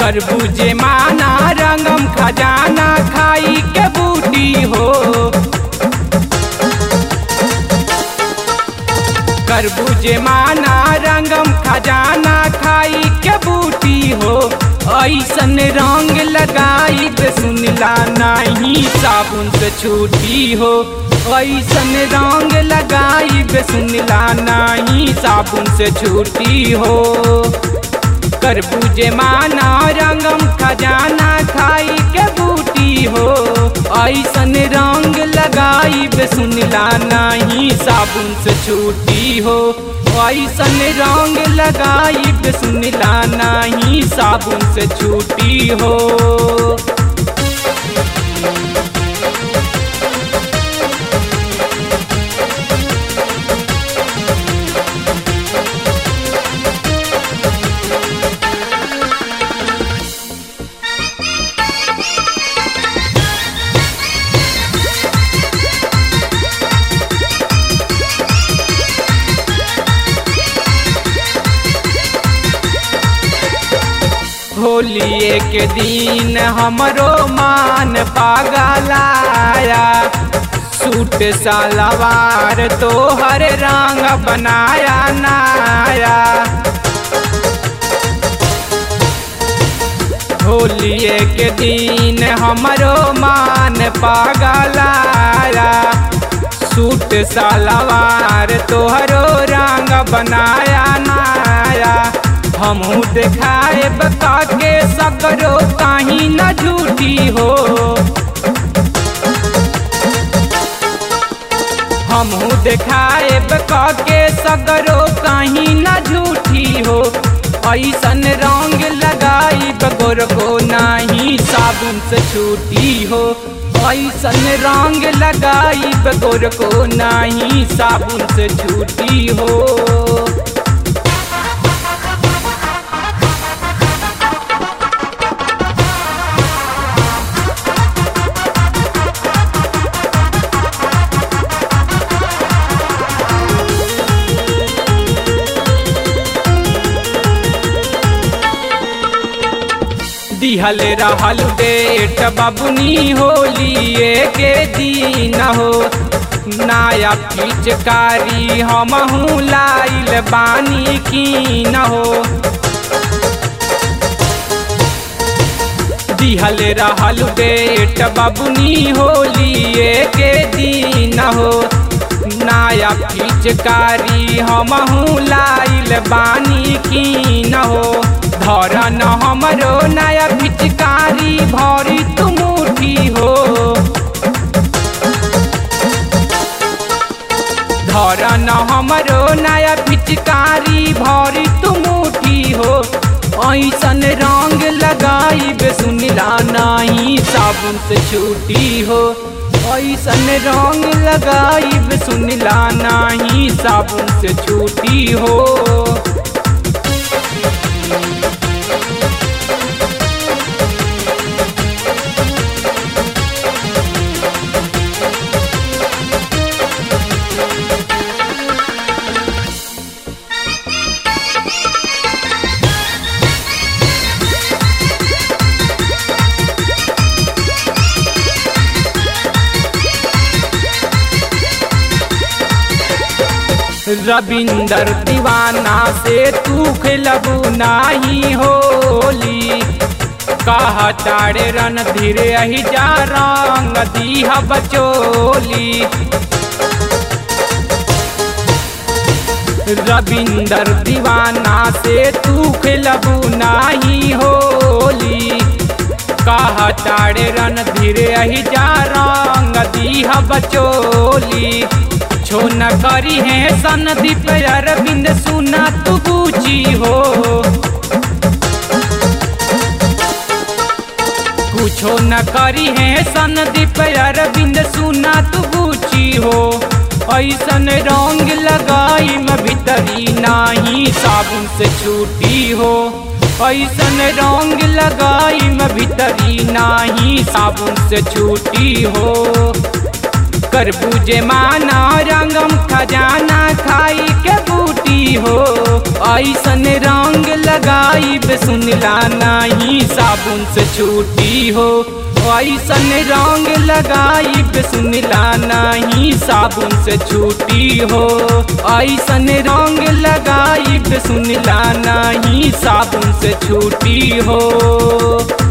करबूजे माना रंगम खजाना खाई के बूटी हो। करबूजे माना रंगम खजाना खाई के बूटी हो। ऐसन रंग लगाई बे सुनला नहीं साबुन से छूटी हो। ऐसन रंग लगाई बे सुनला नहीं साबुन से छूटी हो। करबूजे माना रंगम खजाना खाई के बूटी हो। ऐसन रंग लगाई बे सुनला नहीं साबुन से छूटी हो। ऐसन रंग लगाई बे सुनला नहीं साबुन से छूटी हो। होलिए के दिन हमरो मान पागलाया। सूट सलवार तो हर रंग बनाया नाया। होलिए के दिन हमरो मान पागलाया। सूट सलवार तो हरो रंग बनाया नाया। हमहू देखाए बता के सगरो कहीं न झूठी हो। हमहू देखाए बता के सगरो कहीं न झूठी हो। ऐसन रंग लगाई बगोर को नहीं साबुन से छूटी हो। ऐसन रंग लगाई बगोर को नहीं साबुन से छूटी हो। दिहल रहल डेट बबुनी होलिए के दिन हो। नया पिचकारी हमहू लाइल बानी की न हो। दिहल रहल डेट बबुनी होलिए के दिन हो। नया पिचकारी हमहू लाइल बानी की न हो। धरन हमरो नया पिचकारी भरी तू मुठी हो। धरन हमरो नया पिचकारी भरी तू मुठी हो। ऐसन रंग लगाई बे सुनला नहीं साबुन से छूटी हो। ऐसन रंग लगाई बे सुनला नहीं साबुन से छूटी हो। रविंदर दीवाना से तू खेलबू नाही होली। कहा तारे रन धीरे अही जा रंग दीहा बचोली। रविंदर दीवाना से तू खेलबू नाही होली। कहा तारे रन धीरे अही जा रंग दीहा बचोली। छो न करी है सनदीप अरविंद सुना तू पूछी हो। कुछो न करी है सनदीप अरविंद सुना तू पूछी हो। ऐसन रंग लगाई में भीतरी नाही साबुन से छूटी हो। ऐसन रंग लगाई में भीतरी नाही साबुन से छूटी हो। कर बूझे माना रंगम खजाना खाई के बूटी हो। ऐसन रंग लगाई सुनला नहीं साबुन से छूटी हो। ऐसन रंग लगाई सुनला नहीं साबुन से छूटी हो। ऐसन रंग लगाई सुनला नहीं साबुन से छूटी हो।